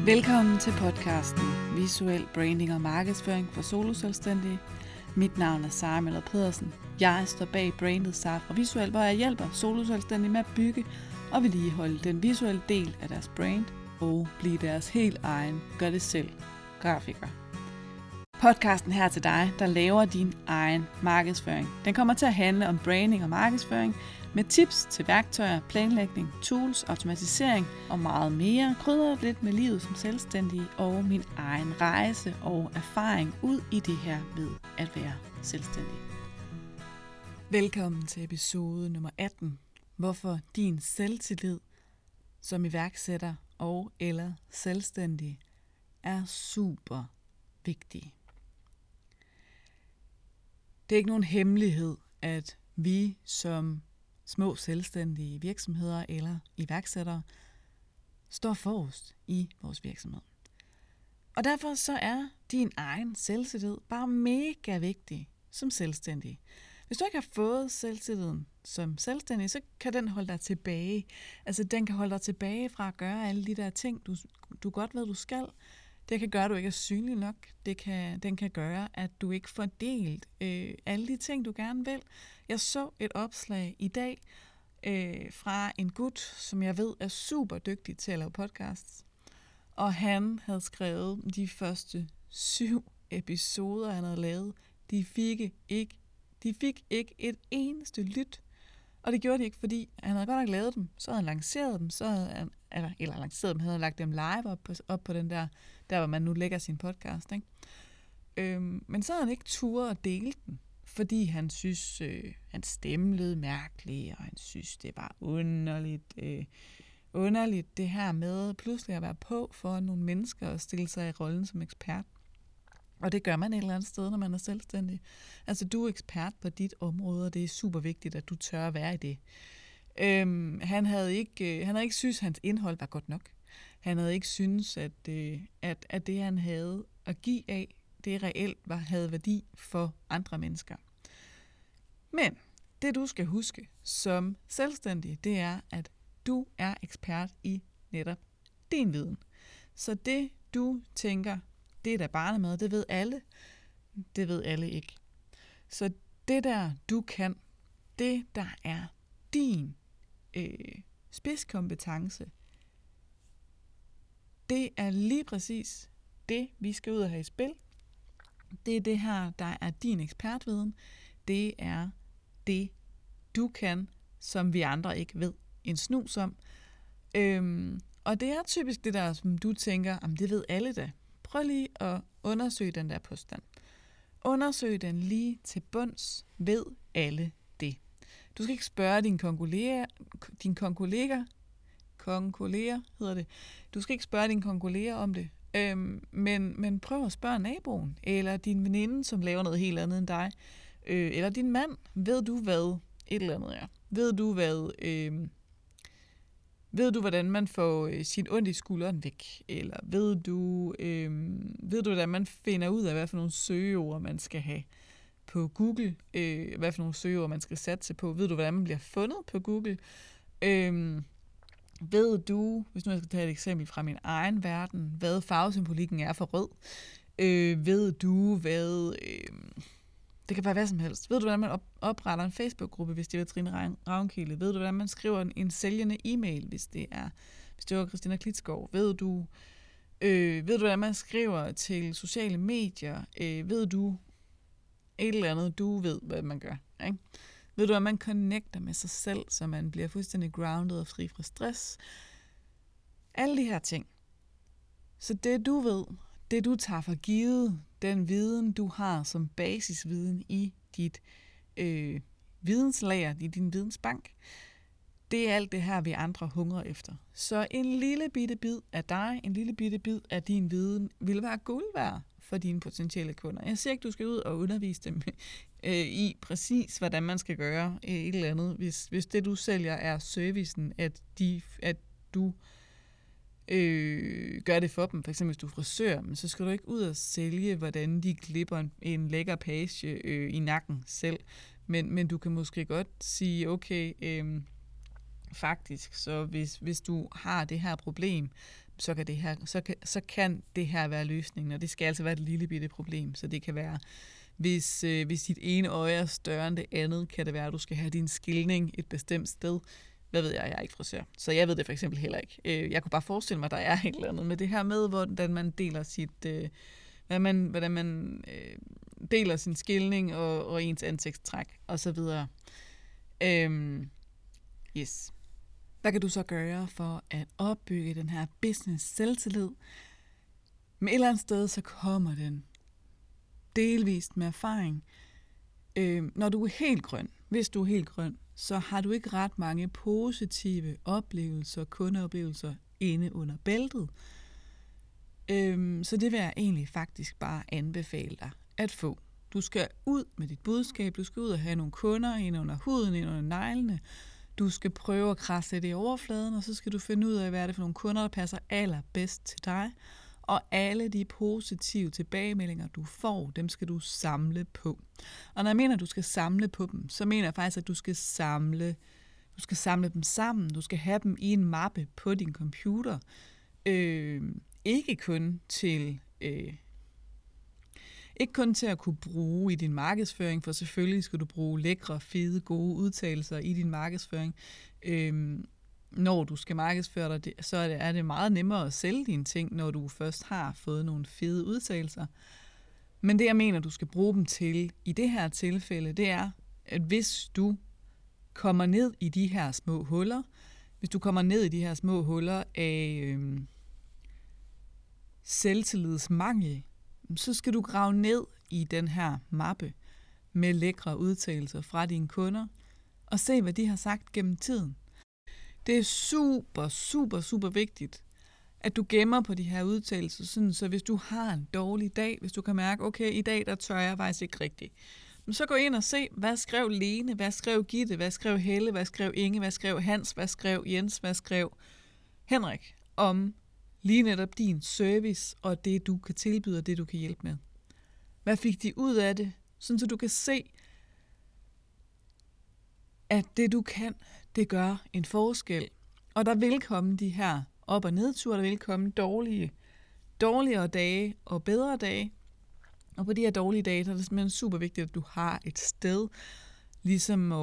Velkommen til podcasten Visuel Branding og Markedsføring for soloselvstændige. Mit navn er Sara Møller Pedersen. Jeg står bag brandet Sara fra Visuel, hvor jeg hjælper soloselvstændige med at bygge og vedligeholde den visuelle del af deres brand og blive deres helt egen gør det selv grafiker. Podcasten her til dig, der laver din egen markedsføring. Den kommer til at handle om branding og markedsføring med tips til værktøjer, planlægning, tools, automatisering og meget mere. Krydret lidt med livet som selvstændig og min egen rejse og erfaring ud i det her med at være selvstændig. Velkommen til episode nummer 18. Hvorfor din selvtillid som iværksætter og eller selvstændig er super vigtig. Det er ikke nogen hemmelighed, at vi som små selvstændige virksomheder eller iværksættere står forrest i vores virksomhed. Og derfor så er din egen selvtillid bare mega vigtig som selvstændig. Hvis du ikke har fået selvtilliden som selvstændig, så kan den holde dig tilbage. Altså den kan holde dig tilbage fra at gøre alle de der ting, du godt ved, du skal. Det kan gøre, at du ikke er synlig nok. Den kan gøre, at du ikke får delt alle de ting, du gerne vil. Jeg så et opslag i dag fra en gut, som jeg ved er super dygtig til at lave podcasts. Og han havde skrevet de første 7 episoder, han havde lavet. De fik ikke et eneste lyt. Og det gjorde de ikke, fordi han havde godt nok lavet dem. Så havde han lanceret dem, havde lagt dem live op på den der hvor man nu lægger sin podcast. Ikke? Men så havde han ikke turet at dele den, fordi han synes, hans stemme lød mærkelig, og han synes, det var underligt det her med pludselig at være på for nogle mennesker og stille sig i rollen som ekspert. Og det gør man et eller andet sted, når man er selvstændig. Altså, du er ekspert på dit område, og det er super vigtigt, at du tør at være i det. Han havde ikke synes, at hans indhold var godt nok. Han havde ikke synes, at det, han havde at give af, det reelt havde værdi for andre mennesker. Men det, du skal huske som selvstændig, det er, at du er ekspert i netop din viden. Så det, du tænker, det er da barnemad, det ved alle. Det ved alle ikke. Så det der, du kan, det der er din spidskompetence, det er lige præcis det, vi skal ud og have i spil. Det er det her, der er din ekspertviden. Det er det, du kan, som vi andre ikke ved en snus om. Og det er typisk det der, som du tænker, det ved alle da. Prøv lige at undersøge den der påstand. Undersøg den lige til bunds, ved alle det. Du skal ikke spørge Du skal ikke spørge dine konkurrerer om det. Men prøv at spørge naboen, eller din veninde, som laver noget helt andet end dig, eller din mand. Ved du, hvad et eller andet er? Ved du, hvordan man får sin ondt i skulderen væk? Eller ved du, hvordan man finder ud af, hvad for nogle søgeord, man skal have på Google? Hvad for nogle søgeord, man skal satse på? Ved du, hvordan man bliver fundet på Google? Ved du, hvis nu jeg skal tage et eksempel fra min egen verden, hvad farvesymbolikken er for rød? Ved du, hvad... Det kan være hvad som helst. Ved du, hvordan man opretter en Facebook-gruppe, hvis det var Trine Ravnkilde? Ved du, hvordan man skriver en sælgende e-mail, hvis det var Christina Klitskov? Ved du, hvordan man skriver til sociale medier? Ved du et eller andet, du ved, hvad man gør? Ikke? Ved du, at man connecter med sig selv, så man bliver fuldstændig grounded og fri fra stress? Alle de her ting. Så det du ved, det du tager for givet, den viden du har som basisviden i dit videnslager, i din vidensbank, det er alt det her, vi andre hungrer efter. Så en lille bitte bid af dig, en lille bitte bid af din viden, vil være guld værd for dine potentielle kunder. Jeg siger ikke, du skal ud og undervise dem i præcis, hvordan man skal gøre et eller andet. Hvis det, du sælger, er servicen, at du gør det for dem. For eksempel, hvis du er frisør, så skal du ikke ud og sælge, hvordan de klipper en lækker page i nakken selv. Men du kan måske godt sige, okay, faktisk, så hvis du har det her problem, så kan det her være løsningen, og det skal altså være et lille bitte problem. Så det kan være, hvis dit ene øje er større end det andet, kan det være, at du skal have din skilning et bestemt sted. Hvad ved jeg er ikke frisør, så jeg ved det for eksempel heller ikke. Jeg kunne bare forestille mig, at der er et eller andet med det her med, hvordan man deler hvordan man deler sin skilning og ens ansigtstræk og så videre. Yes. Hvad kan du så gøre for at opbygge den her business selvtillid? Men et eller andet sted, så kommer den delvist med erfaring. Når du er helt grøn, hvis du er helt grøn, så har du ikke ret mange positive oplevelser, kundeoplevelser inde under bæltet. Så det vil jeg egentlig faktisk bare anbefale dig at få. Du skal ud med dit budskab, du skal ud og have nogle kunder ind under huden, ind under neglene. Du skal prøve at krasse det i overfladen, og så skal du finde ud af, hvad er det for nogle kunder, der passer allerbedst til dig. Og alle de positive tilbagemeldinger, du får, dem skal du samle på. Og når jeg mener, at du skal samle på dem, så mener jeg faktisk, at du skal samle dem sammen. Du skal have dem i en mappe på din computer. Ikke kun til at kunne bruge i din markedsføring, for selvfølgelig skal du bruge lækre, fede, gode udtalelser i din markedsføring. Når du skal markedsføre dig, så er det meget nemmere at sælge dine ting, når du først har fået nogle fede udtalelser. Men det, jeg mener, du skal bruge dem til i det her tilfælde, det er, at hvis du kommer ned i de her små huller, af selvtillidsmangel, så skal du grave ned i den her mappe med lækre udtalelser fra dine kunder, og se, hvad de har sagt gennem tiden. Det er super, super, super vigtigt, at du gemmer på de her udtalelser, sådan, så hvis du har en dårlig dag, hvis du kan mærke, okay, i dag der tør jeg faktisk ikke rigtigt, så gå ind og se, hvad skrev Lene, hvad skrev Gitte, hvad skrev Helle, hvad skrev Inge, hvad skrev Hans, hvad skrev Jens, hvad skrev Henrik om lige netop din service og det, du kan tilbyde og det, du kan hjælpe med. Hvad fik de ud af det, sådan så du kan se, at det du kan, det gør en forskel. Og der vil komme de her op- og nedture, der vil komme dårligere dage og bedre dage. Og på de her dårlige dage, så er det simpelthen super vigtigt, at du har et sted, ligesom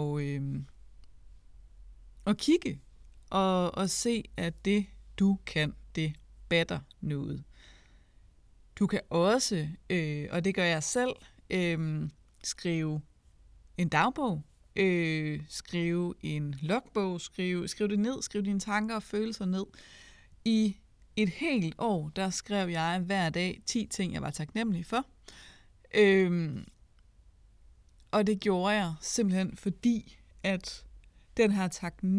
at kigge og se, at det du kan, det batter noget. Du kan også, og det gør jeg selv, skrive en dagbog, skrive en logbog, skrive det ned, skrive dine tanker og følelser ned. I et helt år, der skrev jeg hver dag 10 ting, jeg var taknemmelig for. Og det gjorde jeg simpelthen fordi, at den her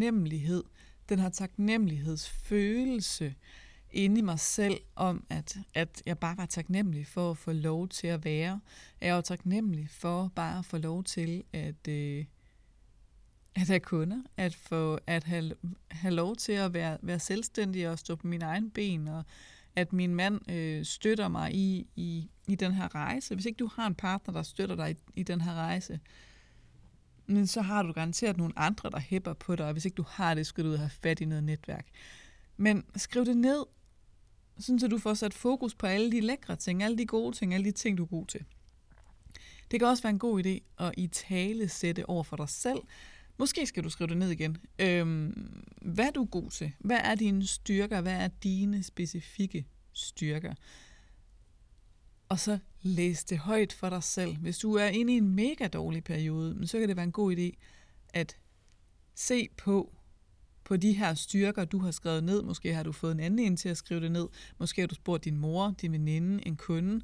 taknemmelighedsfølelse inde i mig selv om, at jeg bare var taknemmelig for at få lov til at være. Jeg var taknemmelig for bare at få lov til at have kunder, at have lov til at være selvstændig og stå på mine egne ben, og at min mand støtter mig i den her rejse. Hvis ikke du har en partner, der støtter dig i den her rejse, men så har du garanteret nogle andre, der hæpper på dig, og hvis ikke du har det, skal du have fat i noget netværk. Men skriv det ned, sådan så du får sat fokus på alle de lækre ting, alle de gode ting, alle de ting, du er god til. Det kan også være en god idé at italesætte over for dig selv. Måske skal du skrive det ned igen. Hvad er du god til? Hvad er dine styrker? Hvad er dine specifikke styrker? Og så læs det højt for dig selv. Hvis du er inde i en mega dårlig periode, så kan det være en god idé at se på de her styrker, du har skrevet ned. Måske har du fået en anden ind til at skrive det ned. Måske har du spurgt din mor, din veninde, en kunde,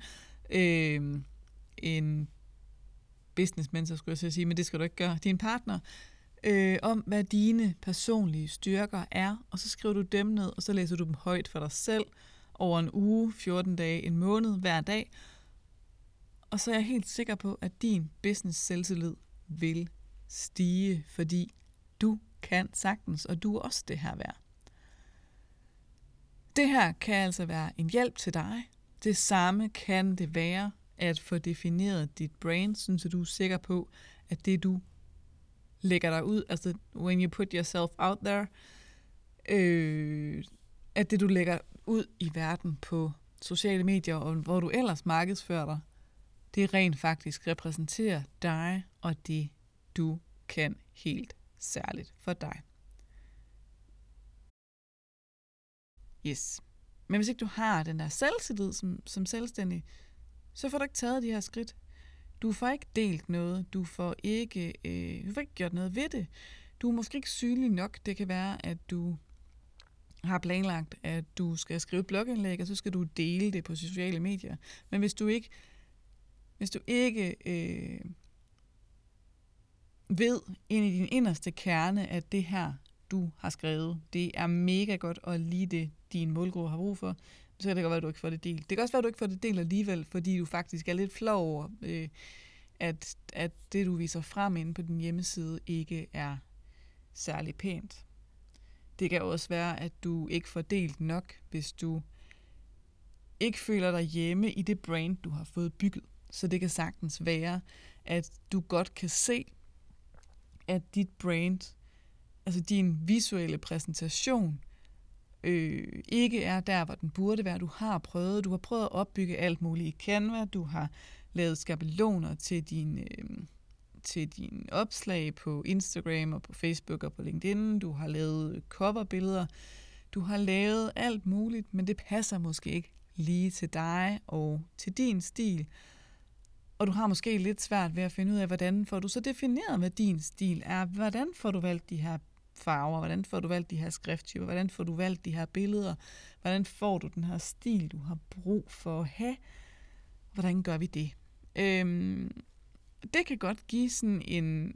en business mentor, skulle jeg sige, men det skal du ikke gøre. Din partner, om hvad dine personlige styrker er, og så skriver du dem ned, og så læser du dem højt for dig selv over en uge, 14 dage, en måned, hver dag. Og så er jeg helt sikker på, at din business selvtillid vil stige, fordi du kan sagtens, og du er også det her værd. Det her kan altså være en hjælp til dig. Det samme kan det være at få defineret dit brand, så du er sikker på, at det du lægger dig ud, altså when you put yourself out there, at det du lægger ud i verden på sociale medier, og hvor du ellers markedsfører dig, det rent faktisk repræsenterer dig og det, du kan helt særligt for dig. Yes. Men hvis ikke du har den der selvtillid som selvstændig, så får du ikke taget de her skridt. Du får ikke delt noget. Du får ikke gjort noget ved det. Du er måske ikke synlig nok. Det kan være, at du har planlagt, at du skal skrive et blogindlæg, og så skal du dele det på sociale medier. Men hvis du ikke ved ind i din inderste kerne, at det her, du har skrevet, det er mega godt, og lige det, din målgruppe har brug for, så kan det godt være, at du ikke får det delt. Det kan også være, at du ikke får det delt alligevel, fordi du faktisk er lidt flov over, at det, du viser frem inde på din hjemmeside, ikke er særlig pænt. Det kan også være, at du ikke får delt nok, hvis du ikke føler dig hjemme i det brand, du har fået bygget. Så det kan sagtens være, at du godt kan se, at dit brand, altså din visuelle præsentation, ikke er der, hvor den burde være. Du har prøvet at opbygge alt muligt i Canva. Du har lavet skabeloner til din opslag på Instagram og på Facebook og på LinkedIn. Du har lavet coverbilleder. Du har lavet alt muligt, men det passer måske ikke lige til dig og til din stil. Og du har måske lidt svært ved at finde ud af, hvordan får du så defineret, hvad din stil er. Hvordan får du valgt de her farver? Hvordan får du valgt de her skrifttyper? Hvordan får du valgt de her billeder? Hvordan får du den her stil, du har brug for at have? Hvordan gør vi det? Det kan godt give sådan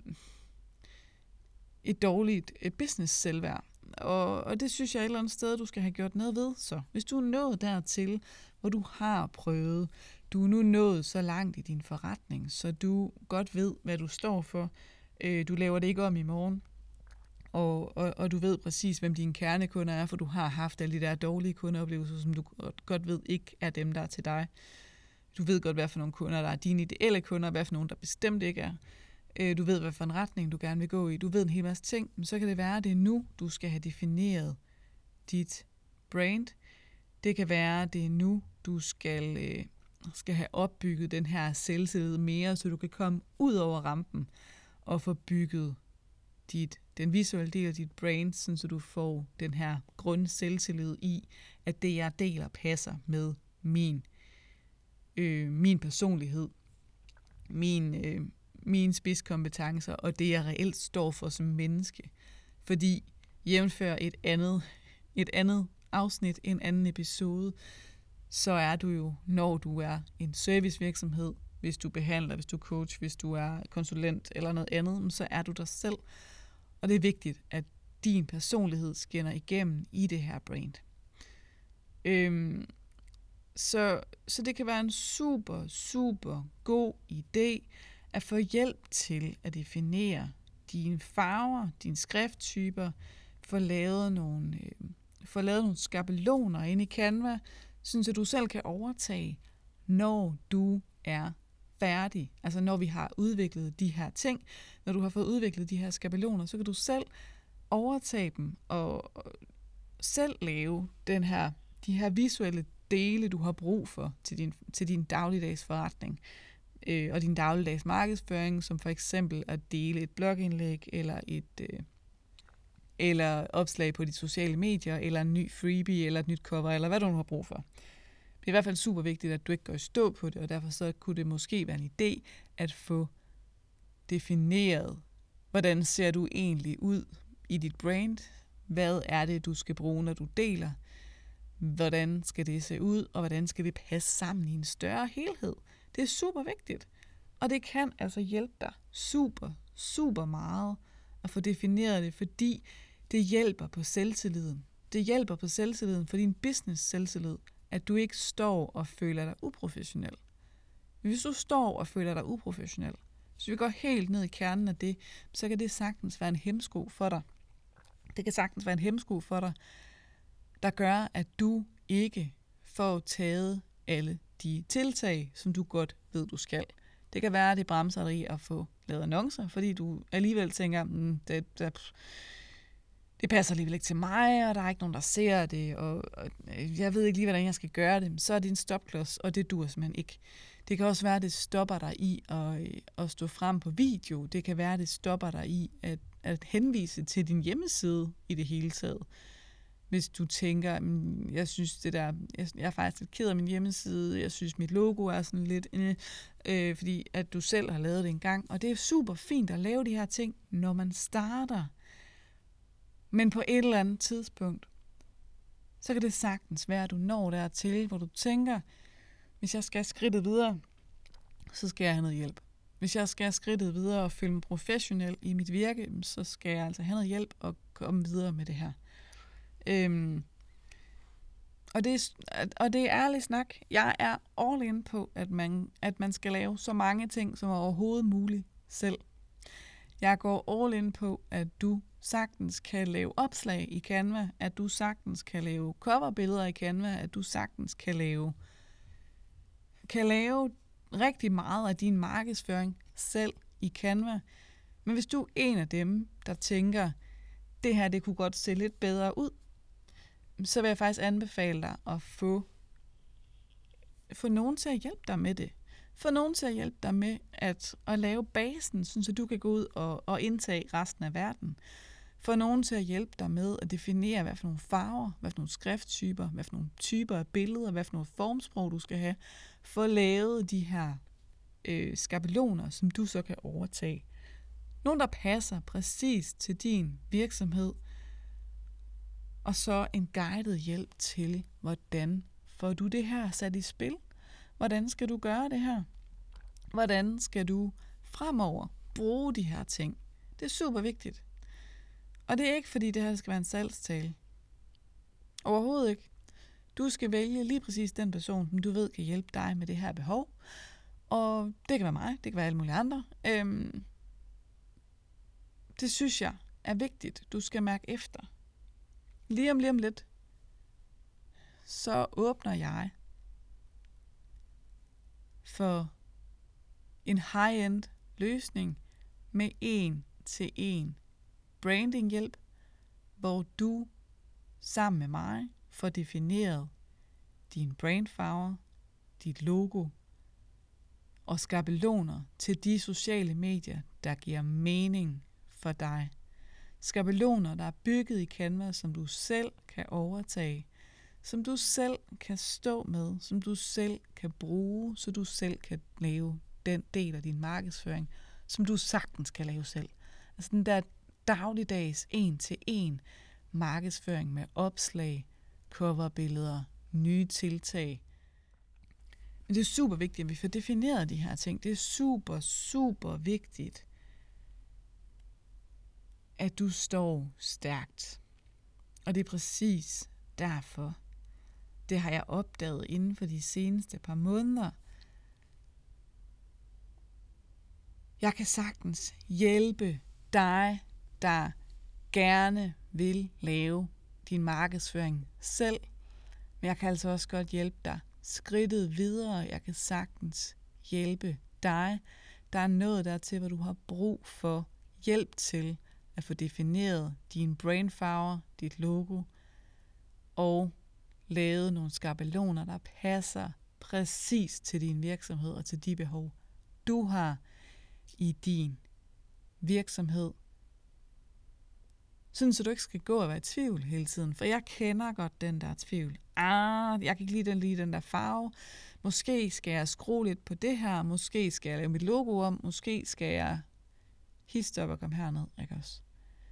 et dårligt business-selvværd. Og det synes jeg et eller andet sted, du skal have gjort noget ved. Så hvis du er nået dertil, hvor du har prøvet, du er nu nået så langt i din forretning, så du godt ved, hvad du står for. Du laver det ikke om i morgen. Og du ved præcis, hvem dine kernekunder er, for du har haft alle de der dårlige kundeoplevelser, som du godt ved ikke er dem, der er til dig. Du ved godt, hvad for nogle kunder, der er dine ideelle kunder, hvad for nogle, der bestemt ikke er. Du ved, hvad for en retning, du gerne vil gå i. Du ved en hel masse ting, men så kan det være, at det er nu, du skal have defineret dit brand. Det kan være, at det er nu, du skal have opbygget den her selvtillid mere, så du kan komme ud over rampen og få bygget den visuelle del af dit brand, så du får den her grundselvtillid i, at det, jeg deler, passer med min personlighed, mine spidskompetencer, og det, jeg reelt står for som menneske. Fordi jævnfør et andet afsnit, en anden episode, så er du jo, når du er en servicevirksomhed, hvis du behandler, hvis du er coach, hvis du er konsulent eller noget andet, så er du dig selv. Og det er vigtigt, at din personlighed skinner igennem i det her brand. Så det kan være en super, super god idé at få hjælp til at definere dine farver, dine skrifttyper, få lavet nogle skabeloner inde i Canva, så du selv kan overtage, når du er færdig. Altså når vi har udviklet de her ting, når du har fået udviklet de her skabeloner, så kan du selv overtage dem og selv lave de her visuelle dele, du har brug for til din dagligdags forretning og din dagligdags markedsføring, som for eksempel at dele et blogindlæg eller opslag på de sociale medier, eller en ny freebie, eller et nyt cover, eller hvad du nu har brug for. Det er i hvert fald super vigtigt, at du ikke går i stå på det, og derfor så kunne det måske være en idé at få defineret, hvordan ser du egentlig ud i dit brand? Hvad er det, du skal bruge, når du deler? Hvordan skal det se ud, og hvordan skal det passe sammen i en større helhed? Det er super vigtigt, og det kan altså hjælpe dig super, super meget at få defineret det, fordi det hjælper på selvtilliden. Det hjælper på selvtilliden for din business-selvtillid, at du ikke står og føler dig uprofessionel. Hvis du står og føler dig uprofessionel, så vi går helt ned i kernen af det, så kan det sagtens være en hæmsko for dig. Det kan sagtens være en hæmsko for dig, der gør, at du ikke får taget alle de tiltag, som du godt ved, du skal. Det kan være, at det bremser dig i at få lavet annoncer, fordi du alligevel tænker, det passer alligevel ikke til mig, og der er ikke nogen, der ser det, og jeg ved ikke lige, hvordan jeg skal gøre det, så er det en stopklods, og det dur simpelthen ikke. Det kan også være, at det stopper dig i at stå frem på video. Det kan være, at det stopper dig i at henvise til din hjemmeside i det hele taget. Hvis du tænker, jeg synes jeg er faktisk lidt ked af min hjemmeside, jeg synes mit logo er sådan lidt, fordi at du selv har lavet det engang. Og det er super fint at lave de her ting, når man starter. Men på et eller andet tidspunkt, så kan det sagtens være, at du når dertil, hvor du tænker, hvis jeg skal skridtet videre, så skal jeg have noget hjælp. Hvis jeg skal skridtet videre og føle mig professionel i mit virke, så skal jeg altså have noget hjælp og komme videre med det her. Og det er ærlig snak. Jeg er all in på, at man skal lave så mange ting som overhovedet muligt selv. Jeg går all in på, at du sagtens kan lave opslag i Canva, at du sagtens kan lave coverbilleder i Canva, at du sagtens kan lave rigtig meget af din markedsføring selv i Canva. Men hvis du er en af dem, der tænker, det her det kunne godt se lidt bedre ud, så vil jeg faktisk anbefale dig at få nogen til at hjælpe dig med det. Få nogen til at hjælpe dig med at lave basen, så du kan gå ud og indtage resten af verden. Få nogen til at hjælpe dig med at definere, hvad for nogle farver, hvad for nogle skrifttyper, hvad for nogle typer af billeder, hvad for nogle formsprog du skal have. Få lavet de her skabeloner, som du så kan overtage. Nogle, der passer præcis til din virksomhed. Og så en guided hjælp til, hvordan får du det her sat i spil? Hvordan skal du gøre det her? Hvordan skal du fremover bruge de her ting? Det er super vigtigt. Og det er ikke, fordi det her skal være en salgstale. Overhovedet ikke. Du skal vælge lige præcis den person, som du ved kan hjælpe dig med det her behov. Og det kan være mig, det kan være alle mulige andre. Det synes jeg er vigtigt. Du skal mærke efter. Lige om lidt, så åbner jeg for en high-end løsning med 1-til-1 brandinghjælp, hvor du sammen med mig får defineret din brandfarver, dit logo og skabeloner til de sociale medier, der giver mening for dig. Skabeloner, der er bygget i Canva, som du selv kan overtage, som du selv kan stå med, som du selv kan bruge, så du selv kan lave den del af din markedsføring, som du sagtens kan lave selv. Altså den der dagligdags 1-til-1 markedsføring med opslag, coverbilleder, nye tiltag. Men det er super vigtigt, at vi får defineret de her ting. Det er super, super vigtigt, at du står stærkt. Og det er præcis derfor, det har jeg opdaget inden for de seneste par måneder. Jeg kan sagtens hjælpe dig, der gerne vil lave din markedsføring selv. Men jeg kan altså også godt hjælpe dig skridtet videre. Jeg kan sagtens hjælpe dig. Der er noget dertil, hvor du har brug for hjælp til at få defineret dine brandfarver, dit logo, og lavet nogle skabeloner, der passer præcis til din virksomhed og til de behov, du har i din virksomhed. Sådan, så du ikke skal gå og være i tvivl hele tiden. For jeg kender godt den der tvivl. Jeg kan ikke lide den der farve. Måske skal jeg skrue lidt på det her. Måske skal jeg lave mit logo om. Måske skal jeg histe op og komme herned. Ikke også?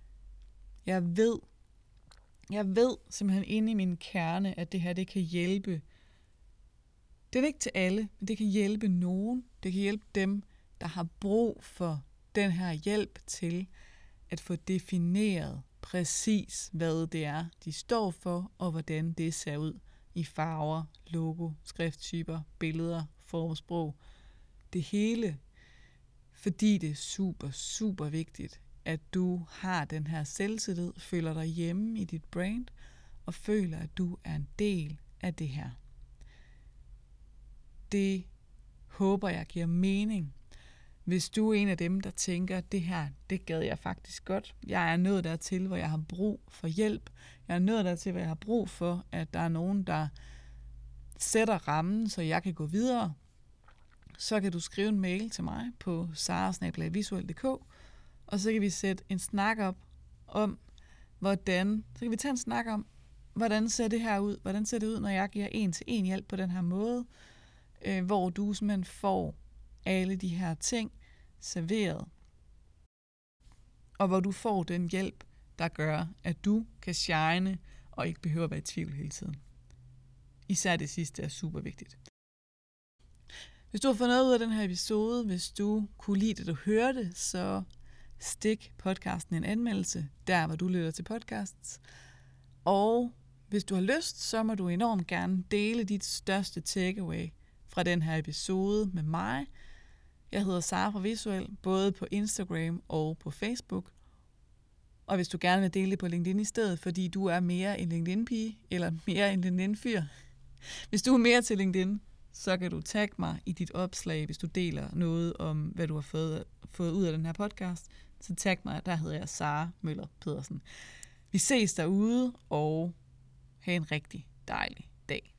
Jeg ved simpelthen inde i min kerne, at det her, det kan hjælpe. Det er ikke til alle, men det kan hjælpe nogen. Det kan hjælpe dem, der har brug for den her hjælp til at få defineret præcis, hvad det er, de står for, og hvordan det ser ud i farver, logo, skrifttyper, billeder, formsprog. Det hele, fordi det er super, super vigtigt, at du har den her selvtillid, føler dig hjemme i dit brand, og føler, at du er en del af det her. Det håber jeg giver mening. Hvis du er en af dem, der tænker, det her, det gad jeg faktisk godt. Jeg er nået dertil, hvor jeg har brug for hjælp. Jeg er nået dertil, hvor jeg har brug for, at der er nogen, der sætter rammen, så jeg kan gå videre. Så kan du skrive en mail til mig på sara@visuel.dk, og så kan vi sætte en snak op om, hvordan ser det her ud? Hvordan ser det ud, når jeg giver 1-til-1 hjælp på den her måde, hvor du simpelthen får alle de her ting serveret, og hvor du får den hjælp, der gør, at du kan shine og ikke behøver at være i tvivl hele tiden. Især det sidste er super vigtigt. Hvis du har fået noget ud af den her episode, hvis du kunne lide det, du hørte, så stik podcasten en anmeldelse, der hvor du lytter til podcasts. Og hvis du har lyst, så må du enormt gerne dele dit største takeaway fra den her episode med mig. Jeg hedder Sara fra Visuel, både på Instagram og på Facebook. Og hvis du gerne vil dele det på LinkedIn i stedet, fordi du er mere en LinkedIn-pige, eller mere en LinkedIn-fyr. Hvis du er mere til LinkedIn, så kan du tagge mig i dit opslag, hvis du deler noget om, hvad du har fået ud af den her podcast. Så tag mig, der hedder jeg Sara Møller Pedersen. Vi ses derude, og have en rigtig dejlig dag.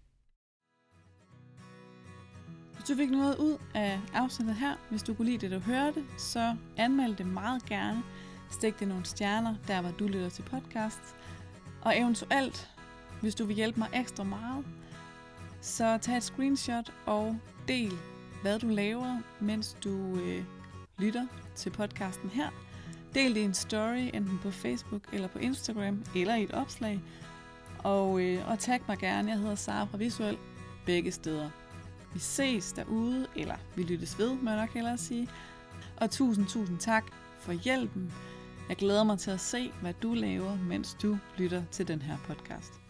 Hvis du fik noget ud af afsnittet her, hvis du kunne lide det, du hørte, så anmeld det meget gerne. Stik det nogle stjerner, der hvor du lytter til podcast. Og eventuelt, hvis du vil hjælpe mig ekstra meget, så tag et screenshot og del, hvad du laver, mens du lytter til podcasten her. Del det i en story, enten på Facebook eller på Instagram, eller i et opslag. Og tag mig gerne, jeg hedder Sara fra Visuel, begge steder. Vi ses derude, eller vi lyttes ved, må jeg nok hellere sige. Og tusind tak for hjælpen. Jeg glæder mig til at se, hvad du laver, mens du lytter til den her podcast.